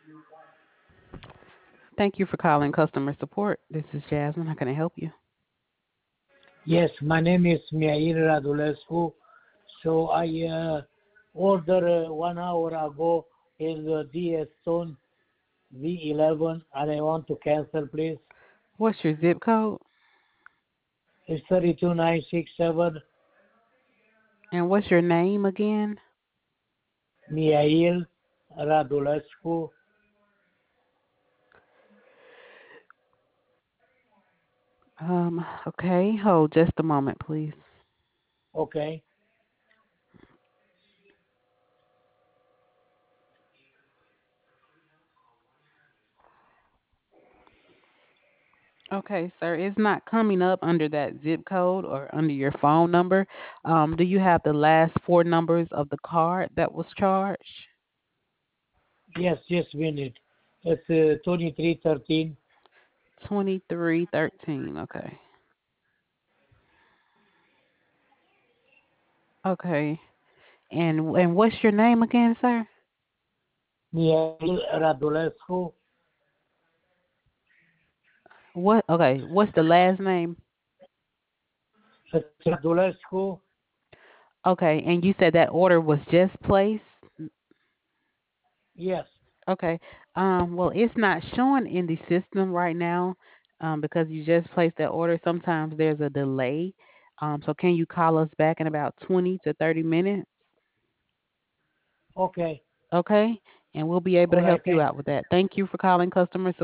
Thank you for calling customer support. This is Jasmine. How can I help you? Yes, my name is Miair Radulescu. So I ordered 1 hour ago in the DS Stone V11 and I want to cancel, please. What's your zip code? It's 32967 And what's your name again? Miail Radulescu. Okay, hold just a moment, please. Okay. Okay, sir, it's not coming up under that zip code or under your phone number. Do you have the last four numbers of the card that was charged? Yes, just a minute. It's 2313. 2313. Okay. Okay. And what's your name again, sir? Miail Radulescu. What? Okay. What's the last name? It's Radulescu. Okay. And you said that order was just placed? Yes. Okay. Well, it's not showing in the system right now, because you just placed that order. Sometimes there's a delay. So can you call us back in about 20 to 30 minutes? Okay. Okay? And we'll be able All to right. help you Thank out with that. Thank you for calling customer